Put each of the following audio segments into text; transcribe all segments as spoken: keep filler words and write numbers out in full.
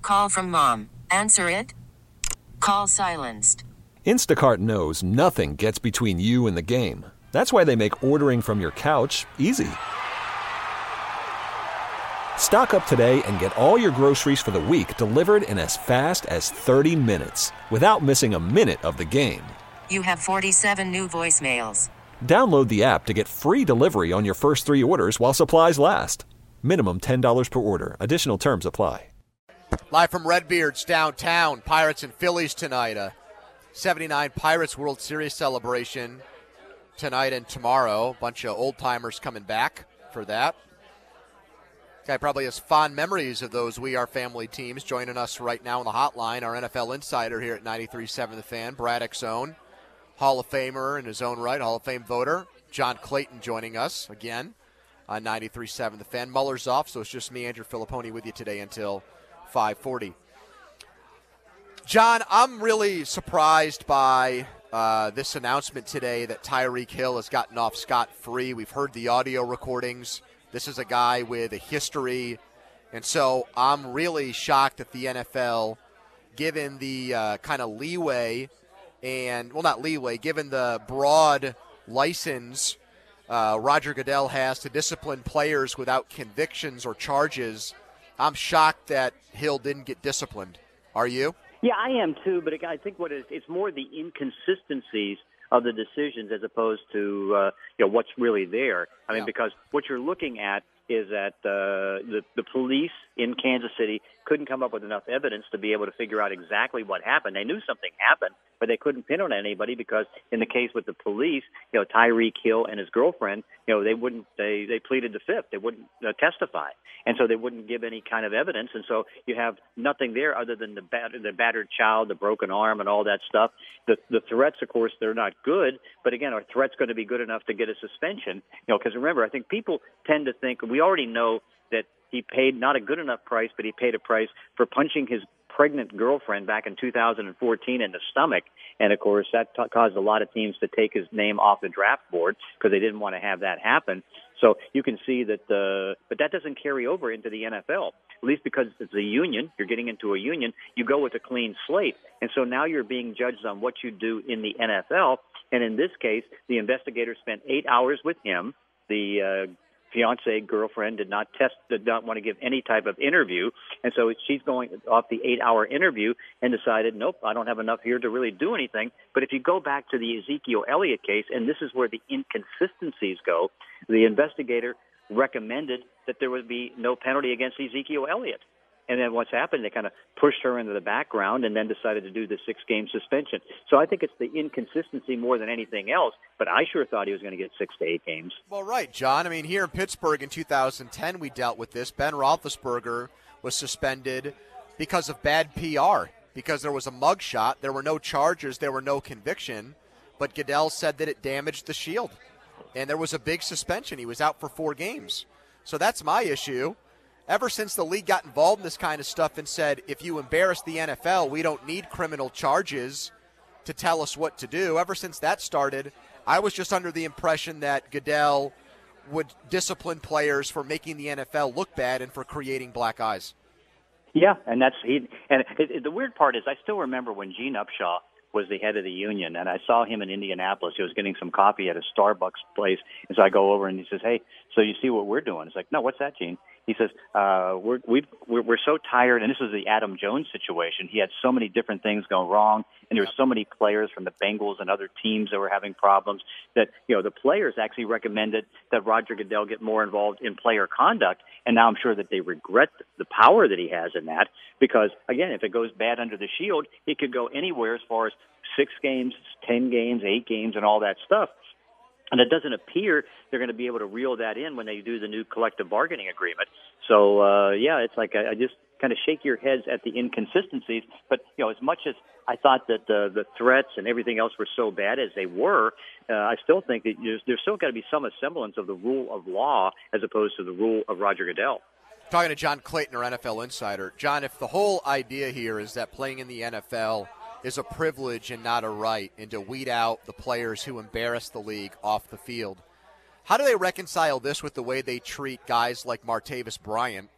Call from mom. Answer it. Call silenced. Instacart knows nothing gets between you and the game. That's why they make ordering from your couch easy. Stock up today and get all your groceries for the week delivered in as fast as thirty minutes without missing a minute of the game. You have forty-seven new voicemails. Download the app to get free delivery on your first three orders while supplies last. Minimum ten dollars per order. Additional terms apply. Live from Redbeard's downtown, Pirates and Phillies tonight. A seventy-nine Pirates World Series celebration tonight and tomorrow. A bunch of old-timers coming back for that. Guy probably has fond memories of those We Are Family teams. Joining us right now on the hotline, our N F L insider here at ninety-three point seven The Fan, Braddock's own Hall of Famer in his own right, Hall of Fame voter, John Clayton joining us again on ninety-three point seven The Fan. Muller's off, so it's just me, Andrew Filipponi, with you today until five forty. John, I'm really surprised by uh, this announcement today that Tyreek Hill has gotten off scot-free. We've heard the audio recordings. This is a guy with a history, and so I'm really shocked that the N F L, given the uh, kind of leeway and, well, not leeway, given the broad license uh, Roger Goodell has to discipline players without convictions or charges, I'm shocked that Hill didn't get disciplined. Are you? Yeah, I am too, but I think what it is, it's more the inconsistencies of the decisions as opposed to uh, you know what's really there. I mean, Yeah. because what you're looking at is that uh, the the police in Kansas City couldn't come up with enough evidence to be able to figure out exactly what happened. They knew something happened, but they couldn't pin it on anybody because in the case with the police, you know, Tyreek Hill and his girlfriend, you know, they wouldn't they they pleaded the fifth. They wouldn't uh, testify, and so they wouldn't give any kind of evidence. And so you have nothing there other than the bat- the battered child, the broken arm, and all that stuff. The the threats, of course, they're not good. But again, are threats going to be good enough to get a suspension? You know, because remember, I think people tend to think we already know that he paid not a good enough price, but he paid a price for punching his pregnant girlfriend back in two thousand fourteen in the stomach. And, of course, that t- caused a lot of teams to take his name off the draft board because they didn't want to have that happen. So you can see that, uh, but that doesn't carry over into the N F L, at least because it's a union. You're getting into a union. You go with a clean slate. And so now you're being judged on what you do in the N F L. And in this case, the investigator spent eight hours with him. The uh, fiancee girlfriend did not test, did not want to give any type of interview. And so she's going off the eight-hour interview and decided, nope, I don't have enough here to really do anything. But if you go back to the Ezekiel Elliott case, and this is where the inconsistencies go, the investigator recommended that there would be no penalty against Ezekiel Elliott. And then what's happened, they kind of pushed her into the background and then decided to do the six-game suspension. So I think it's the inconsistency more than anything else, but I sure thought he was going to get six to eight games. Well, right, John. I mean, here in Pittsburgh in two thousand ten, we dealt with this. Ben Roethlisberger was suspended because of bad P R, because there was a mugshot. There were no charges. There were no conviction. But Goodell said that it damaged the shield, and there was a big suspension. He was out for four games. So that's my issue. Ever since the league got involved in this kind of stuff and said, if you embarrass the N F L, we don't need criminal charges to tell us what to do. Ever since that started, I was just under the impression that Goodell would discipline players for making the N F L look bad and for creating black eyes. Yeah, and that's he. And it, it, the weird part is I still remember when Gene Upshaw was the head of the union, and I saw him in Indianapolis. He was getting some coffee at a Starbucks place, and so I go over and he says, hey, so you see what we're doing? It's like, no, what's that, Gene? He says, uh, we're, we've, we're we're so tired, and this was the Adam Jones situation. He had so many different things go wrong, and there were so many players from the Bengals and other teams that were having problems that, you know, the players actually recommended that Roger Goodell get more involved in player conduct, and now I'm sure that they regret the power that he has in that because, again, if it goes bad under the shield, he could go anywhere as far as six games, ten games, eight games, and all that stuff. And it doesn't appear they're going to be able to reel that in when they do the new collective bargaining agreement. So, uh, yeah, it's like I, I just kind of shake your heads at the inconsistencies. But, you know, as much as I thought that the, the threats and everything else were so bad as they were, uh, I still think that there's, there's still got to be some semblance of the rule of law as opposed to the rule of Roger Goodell. Talking to John Clayton, our N F L insider. John, if the whole idea here is that playing in the N F L is a privilege and not a right, and to weed out the players who embarrass the league off the field, how do they reconcile this with the way they treat guys like Martavis Bryant,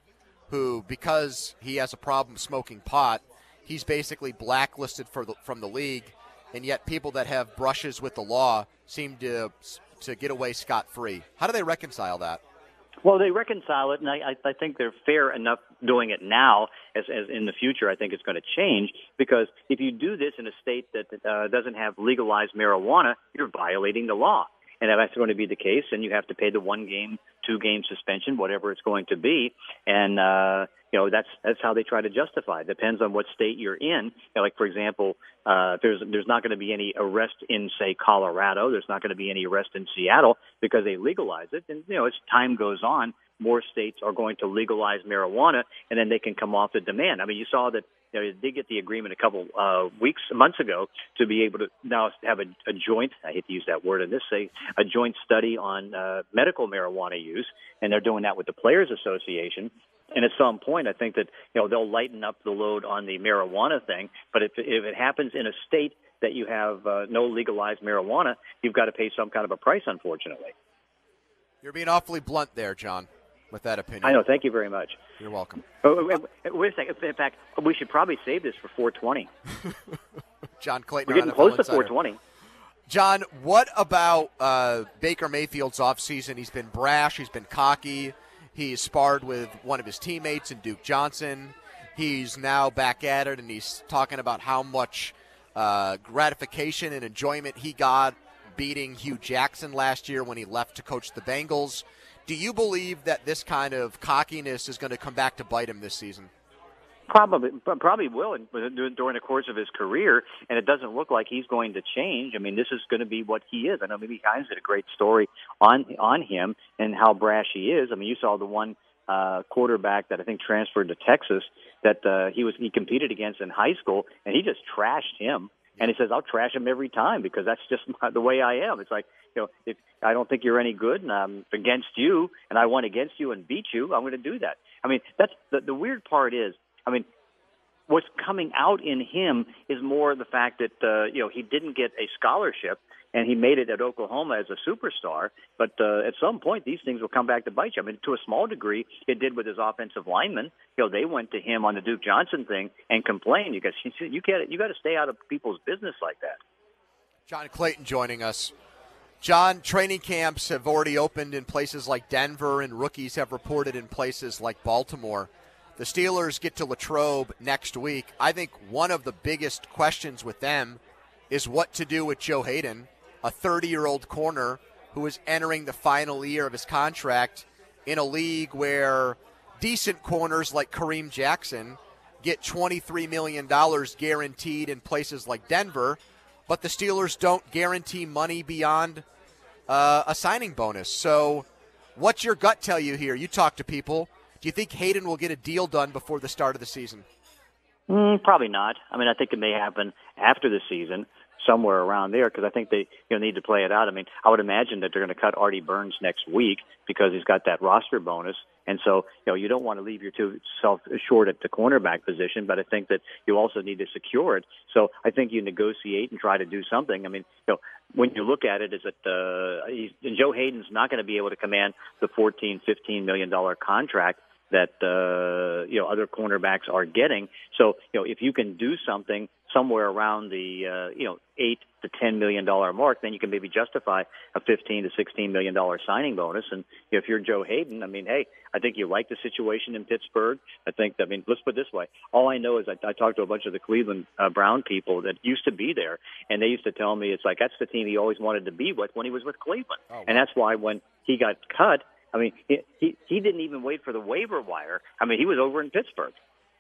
who, because he has a problem smoking pot, he's basically blacklisted for the, from the league, and yet people that have brushes with the law seem to to get away scot-free. How do they reconcile that? Well, they reconcile it, and I, I think they're fair enough doing it now. As, as in the future, I think it's going to change, because if you do this in a state that uh, doesn't have legalized marijuana, you're violating the law. And if that's going to be the case, then you have to pay the one-game, two-game suspension, whatever it's going to be. And, uh, you know, that's that's how they try to justify it. Depends on what state you're in. You know, like, for example, uh, there's there's not going to be any arrest in, say, Colorado. There's not going to be any arrest in Seattle because they legalize it. And, you know, as time goes on, more states are going to legalize marijuana, and then they can come off the demand. I mean, you saw that, you know, they did get the agreement a couple uh, weeks, months ago to be able to now have a, a joint, I hate to use that word in this, say, a joint study on uh, medical marijuana use, and they're doing that with the Players Association. And at some point, I think that, you know, they'll lighten up the load on the marijuana thing. But if, if it happens in a state that you have uh, no legalized marijuana, you've got to pay some kind of a price, unfortunately. You're being awfully blunt there, John, with that opinion. I know. Thank you very much. You're welcome. Oh, wait, wait a second. In fact, we should probably save this for four twenty. John Clayton. We're getting close to four twenty. John, what about uh, Baker Mayfield's offseason? He's been brash. He's been cocky. He's sparred with one of his teammates in Duke Johnson. He's now back at it, and he's talking about how much uh, gratification and enjoyment he got beating Hugh Jackson last year when he left to coach the Bengals. Do you believe that this kind of cockiness is going to come back to bite him this season? Probably, probably will during the course of his career, and it doesn't look like he's going to change. I mean, this is going to be what he is. I know maybe Hines did a great story on on him and how brash he is. I mean, you saw the one uh, quarterback that I think transferred to Texas that uh, he was he competed against in high school, and he just trashed him. And he says, "I'll trash him every time because that's just the way I am." It's like, you know, if I don't think you're any good and I'm against you, and I won against you and beat you, I'm going to do that. I mean, that's the, the weird part is. I mean, what's coming out in him is more the fact that, uh, you know, he didn't get a scholarship and he made it at Oklahoma as a superstar. But uh, at some point, these things will come back to bite you. I mean, to a small degree, it did with his offensive linemen. You know, they went to him on the Duke Johnson thing and complained because you can't, you got to stay out of people's business like that. John Clayton joining us. John, training camps have already opened in places like Denver, and rookies have reported in places like Baltimore. The Steelers get to Latrobe next week. I think one of the biggest questions with them is what to do with Joe Hayden, a thirty-year-old corner who is entering the final year of his contract in a league where decent corners like Kareem Jackson get twenty-three million dollars guaranteed in places like Denver, but the Steelers don't guarantee money beyond uh, a signing bonus. So what's your gut tell you here? You talk to people. Do you think Hayden will get a deal done before the start of the season? Mm, probably not. I mean, I think it may happen after the season, somewhere around there, because I think they you know, need to play it out. I mean, I would imagine that they're going to cut Artie Burns next week because he's got that roster bonus. And so, you know, you don't want to leave yourself short at the cornerback position, but I think that you also need to secure it. So I think you negotiate and try to do something. I mean, you know, when you look at it, is that uh, he's, Joe Hayden's not going to be able to command the fourteen, fifteen million dollars contract that, uh, you know, other cornerbacks are getting. So, you know, if you can do something somewhere around the, uh, you know, eight to ten million dollars mark, then you can maybe justify a fifteen to sixteen million dollars signing bonus. And you know, if you're Joe Hayden, I mean, hey, I think you like the situation in Pittsburgh. I think, I mean, let's put it this way. All I know is I, I talked to a bunch of the Cleveland uh, Brown people that used to be there, and they used to tell me it's like that's the team he always wanted to be with when he was with Cleveland. Oh, wow. And that's why when he got cut, I mean, he, he he didn't even wait for the waiver wire. I mean, he was over in Pittsburgh.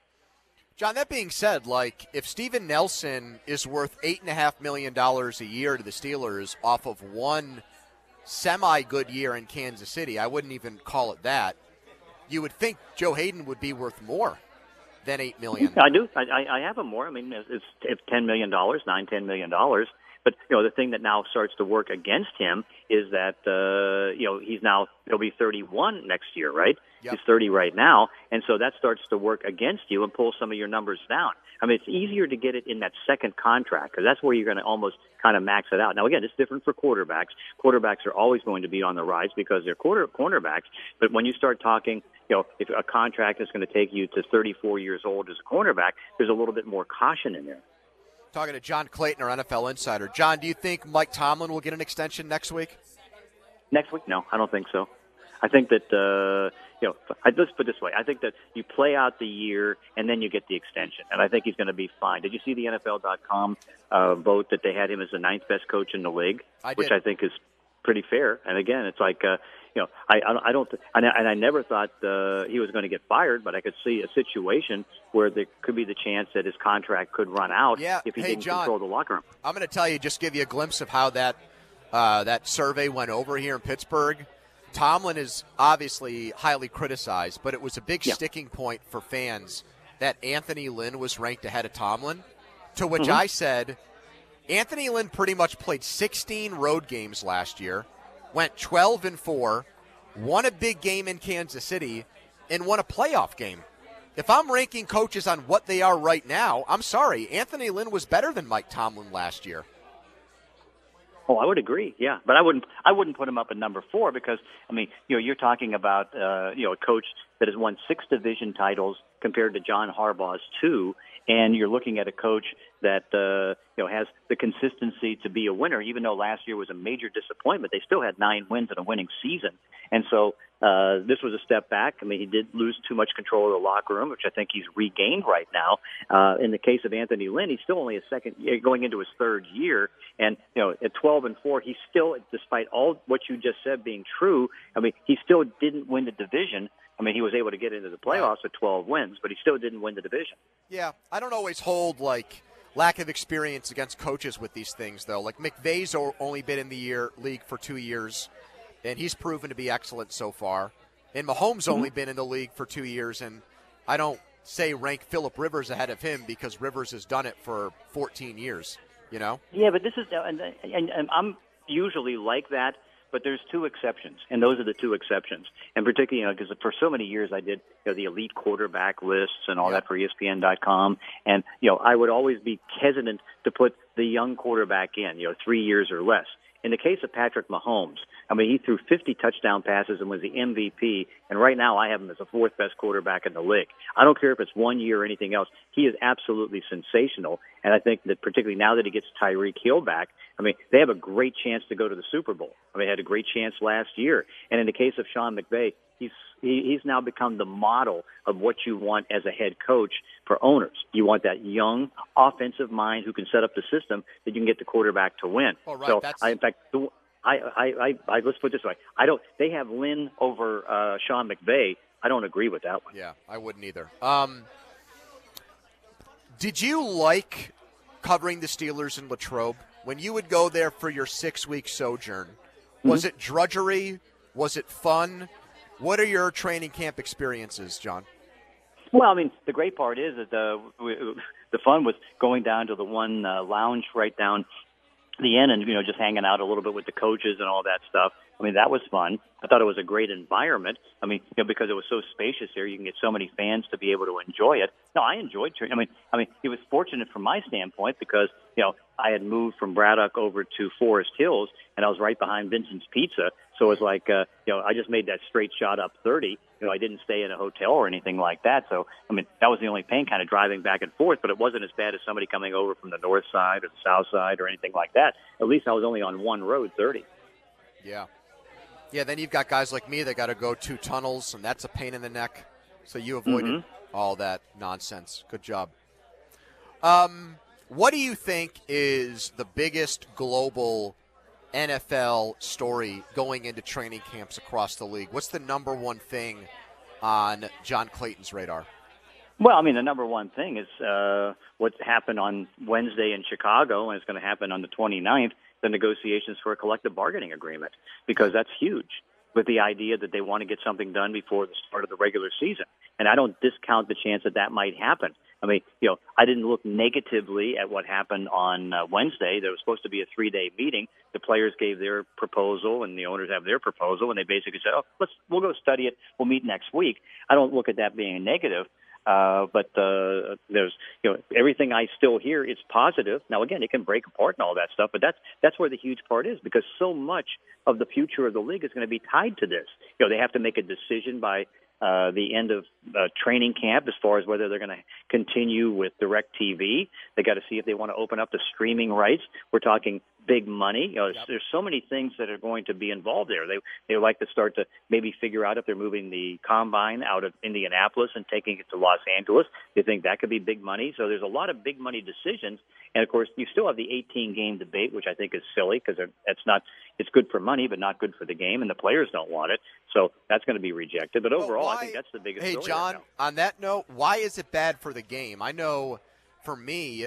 John, that being said, like, if Steven Nelson is worth eight point five million dollars a year to the Steelers off of one semi-good year in Kansas City, I wouldn't even call it that, you would think Joe Hayden would be worth more than eight million dollars. I do. I, I have him more. I mean, it's, it's ten million dollars, nine, ten million dollars. But, you know, the thing that now starts to work against him is that, uh, you know, he's now, he'll be thirty-one next year, right? Yep. He's thirty right now, and so that starts to work against you and pull some of your numbers down. I mean, it's easier to get it in that second contract because that's where you're going to almost kind of max it out. Now, again, it's different for quarterbacks. Quarterbacks are always going to be on the rise because they're quarter cornerbacks. But when you start talking, you know, if a contract is going to take you to thirty-four years old as a cornerback, there's a little bit more caution in there. Talking to John Clayton, our N F L insider. John, do you think Mike Tomlin will get an extension next week? Next week? No, I don't think so. I think that, uh, you know, I, let's put it this way. I think that you play out the year and then you get the extension. And I think he's going to be fine. Did you see the N F L dot com uh, vote that they had him as the ninth best coach in the league? I did. Which I think is pretty fair. And again, it's like, uh, you know, I, I don't, th- and, I, and I never thought uh, he was going to get fired, but I could see a situation where there could be the chance that his contract could run out yeah. if he hey, didn't John, control the locker room. I'm going to tell you, just give you a glimpse of how that uh, that survey went over here in Pittsburgh. Tomlin is obviously highly criticized, but it was a big yeah. sticking point for fans that Anthony Lynn was ranked ahead of Tomlin, to which mm-hmm. I said, Anthony Lynn pretty much played sixteen road games last year, went twelve and four, won a big game in Kansas City, and won a playoff game. If I'm ranking coaches on what they are right now, I'm sorry, Anthony Lynn was better than Mike Tomlin last year. Oh, I would agree. Yeah, but I wouldn't. I wouldn't put him up at number four because I mean, you know, you're talking about uh, you know a coach that has won six division titles compared to John Harbaugh's two, and you're looking at a coach that uh, you know has the consistency to be a winner. Even though last year was a major disappointment, they still had nine wins in a winning season, and so uh, this was a step back. I mean, he did lose too much control of the locker room, which I think he's regained right now. Uh, in the case of Anthony Lynn, he's still only a second, going into his third year, and you know, at twelve and four, he still, despite all what you just said being true, I mean, he still didn't win the division. I mean, he was able to get into the playoffs with twelve wins, but he still didn't win the division. Yeah, I don't always hold, like, lack of experience against coaches with these things, though. Like, McVay's only been in the year league for two years, and he's proven to be excellent so far. And Mahomes mm-hmm. only been in the league for two years, and I don't say rank Phillip Rivers ahead of him because Rivers has done it for fourteen years, you know? Yeah, but this is, and, and, and I'm usually like that. But there's two exceptions, and those are the two exceptions. And particularly, you know, because for so many years I did, you know, the elite quarterback lists and all yeah. that for E S P N dot com. And, you know, I would always be hesitant to put the young quarterback in, you know, three years or less. In the case of Patrick Mahomes, I mean, he threw fifty touchdown passes and was the M V P, and right now I have him as the fourth best quarterback in the league. I don't care if it's one year or anything else. He is absolutely sensational, and I think that particularly now that he gets Tyreek Hill back, I mean, they have a great chance to go to the Super Bowl. I mean, they had a great chance last year. And in the case of Sean McVay, he's he, he's now become the model of what you want as a head coach for owners. You want that young offensive mind who can set up the system that you can get the quarterback to win. Oh, right. So, That's... I, in fact, the, I, I, I, I, let's put it this way. I don't. They have Lynn over uh, Sean McVay. I don't agree with that one. Yeah, I wouldn't either. Um, did you like covering the Steelers in Latrobe? When you would go there for your six-week sojourn, was mm-hmm. it drudgery? Was it fun? What are your training camp experiences, John? Well, I mean, the great part is that the the fun was going down to the one uh, lounge right down the end and, you know, just hanging out a little bit with the coaches and all that stuff. I mean, that was fun. I thought it was a great environment. I mean, you know, because it was so spacious here, you can get so many fans to be able to enjoy it. No, I enjoyed training. I mean, I mean, it was fortunate from my standpoint because, you know, I had moved from Braddock over to Forest Hills, and I was right behind Vincent's Pizza. So it was like, uh, you know, I just made that straight shot up thirty. You know, I didn't stay in a hotel or anything like that. So, I mean, that was the only pain, kind of driving back and forth, but it wasn't as bad as somebody coming over from the north side or the south side or anything like that. At least I was only on one road, thirty. Yeah. Yeah, then you've got guys like me that got to go two tunnels, and that's a pain in the neck. So you avoided mm-hmm. all that nonsense. Good job. Um, what do you think is the biggest global N F L story going into training camps across the league? What's the number one thing on John Clayton's radar? Well, I mean, the number one thing is uh, what happened on Wednesday in Chicago, and it's going to happen on the twenty-ninth, the negotiations for a collective bargaining agreement, because that's huge. with the idea that they want to get something done before the start of the regular season. And I don't discount the chance that that might happen. I mean, you know, I didn't look negatively at what happened on uh, Wednesday. There was supposed to be a three-day meeting. The players gave their proposal, and the owners have their proposal, and they basically said, "Oh, let's we'll go study it. We'll meet next week." I don't look at that being a negative. Uh, but uh, there's, you know, everything I still hear is positive. Now, again, it can break apart and all that stuff, but that's that's where the huge part is, because so much of the future of the league is going to be tied to this. You know, they have to make a decision by uh, the end of uh, training camp as far as whether they're going to continue with DirecTV. They got to see if they want to open up the streaming rights. We're talking big money. You know, Yep. there's so many things that are going to be involved there. They they like to start to maybe figure out if they're moving the combine out of Indianapolis and taking it to Los Angeles. They think that could be big money. So there's a lot of big money decisions. And of course, you still have the eighteen game debate, which I think is silly because it's not. It's good for money, but not good for the game, and the players don't want it. So that's going to be rejected. But overall, Well, I think that's the biggest. Hey, story John, right now. on that note, why is it bad for the game? I know, for me,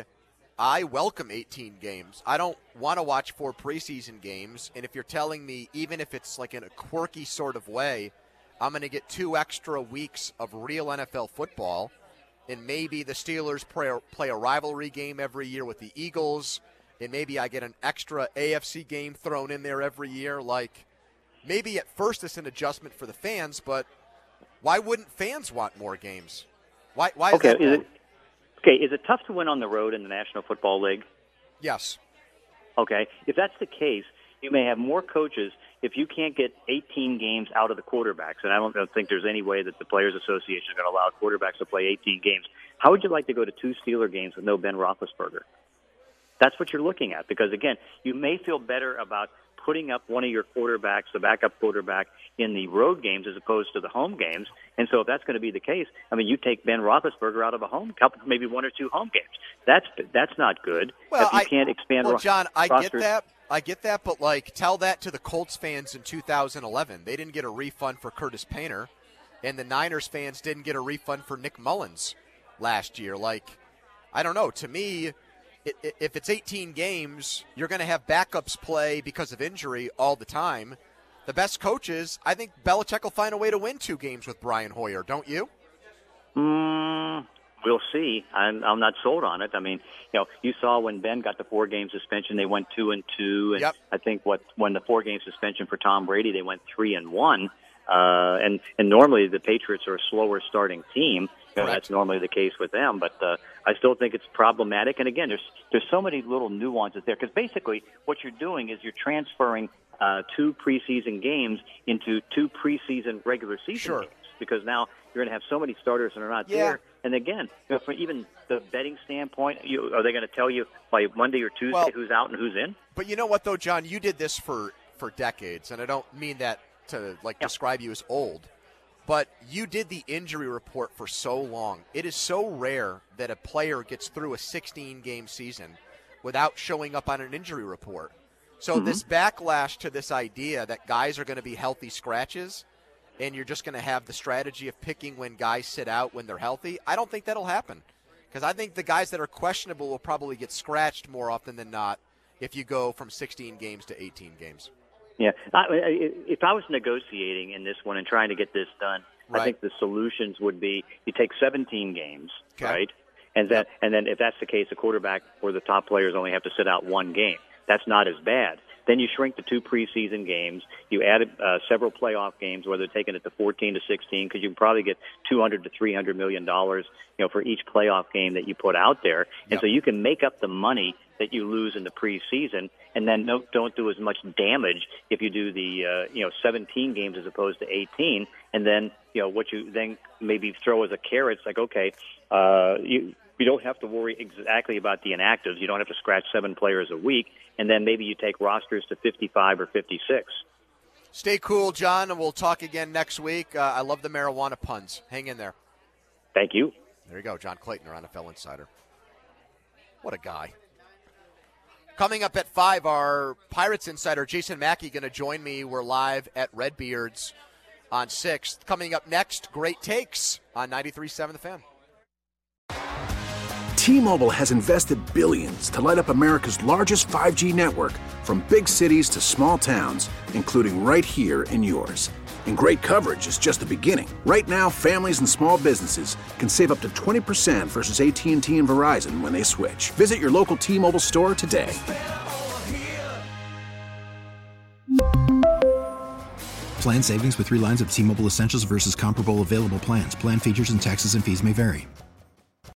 I welcome eighteen games. I don't want to watch four preseason games, and if you're telling me, even if it's like in a quirky sort of way, I'm going to get two extra weeks of real N F L football, and maybe the Steelers play, play a rivalry game every year with the Eagles, and maybe I get an extra A F C game thrown in there every year. Like, maybe at first it's an adjustment for the fans, but why wouldn't fans want more games? Why, why is Okay, that is bad? it, okay, is it tough to win on the road in the National Football League? Yes. Okay, if that's the case, you may have more coaches if you can't get eighteen games out of the quarterbacks, and I don't, don't think there's any way that the Players Association is going to allow quarterbacks to play eighteen games. How would you like to go to two Steeler games with no Ben Roethlisberger? That's what you're looking at, because, again, you may feel better about putting up one of your quarterbacks, the backup quarterback, in the road games as opposed to the home games. And so if that's going to be the case, I mean, you take Ben Roethlisberger out of a home, couple, maybe one or two home games. That's that's not good. Well, if you I, can't expand well, ro- John, I rosters. get that. I get that, but, like, tell that to the Colts fans in two thousand eleven. They didn't get a refund for Curtis Painter, and the Niners fans didn't get a refund for Nick Mullins last year. Like, I don't know. To me, it, it, if it's eighteen games, you're going to have backups play because of injury all the time. The best coaches, I think Belichick will find a way to win two games with Brian Hoyer, don't you? Mm, we'll see. I'm, I'm not sold on it. I mean, you know, you saw when Ben got the four-game suspension, they went two and two, and Yep. I think what when the four-game suspension for Tom Brady, they went three and one. Uh, and and normally the Patriots are a slower starting team. You know, Correct. that's normally the case with them, but uh, I still think it's problematic. And again, there's there's so many little nuances there, because basically what you're doing is you're transferring uh, two preseason games into two preseason regular season Sure. games, because now you're going to have so many starters that are not Yeah. there. And again, you know, from even the betting standpoint, you, are they going to tell you by Monday or Tuesday Well- who's out and who's in? But you know what, though, John? You did this for, for decades, and I don't mean that to, like, Yeah. describe you as old. But you did the injury report for so long. It is so rare that a player gets through a sixteen-game season without showing up on an injury report. So Mm-hmm. this backlash to this idea that guys are going to be healthy scratches and you're just going to have the strategy of picking when guys sit out when they're healthy, I don't think that'll happen. Because I think the guys that are questionable will probably get scratched more often than not if you go from sixteen games to eighteen games. Yeah, I, I- if I was negotiating in this one and trying to get this done, Right. I think the solutions would be you take seventeen games, Okay. right? And then, Yep. and then if that's the case, the quarterback or the top players only have to sit out one game. That's not as bad. Then you shrink the two preseason games. You add uh, several playoff games, where they're taking it to fourteen to sixteen, because you can probably get two hundred to three hundred million dollars, you know, for each playoff game that you put out there. And Yep. so you can make up the money that you lose in the preseason, and then no, don't do as much damage if you do the uh, you know seventeen games as opposed to eighteen. And then you know what you then maybe throw as a carrot. It's like, okay, uh, you. You don't have to worry exactly about the inactives. You don't have to scratch seven players a week. And then maybe you take rosters to fifty-five or fifty-six. Stay cool, John, and we'll talk again next week. Uh, I love the marijuana puns. Hang in there. Thank you. There you go, John Clayton, our N F L insider. What a guy. Coming up at five, our Pirates insider, Jason Mackey, going to join me. We're live at Redbeard's on sixth. Coming up next, Great Takes on ninety-three point seven The Fan. T-Mobile has invested billions to light up America's largest five G network, from big cities to small towns, including right here in yours. And great coverage is just the beginning. Right now, families and small businesses can save up to twenty percent versus A T and T and Verizon when they switch. Visit your local T-Mobile store today. Plan savings with three lines of T-Mobile Essentials versus comparable available plans. Plan features and taxes and fees may vary.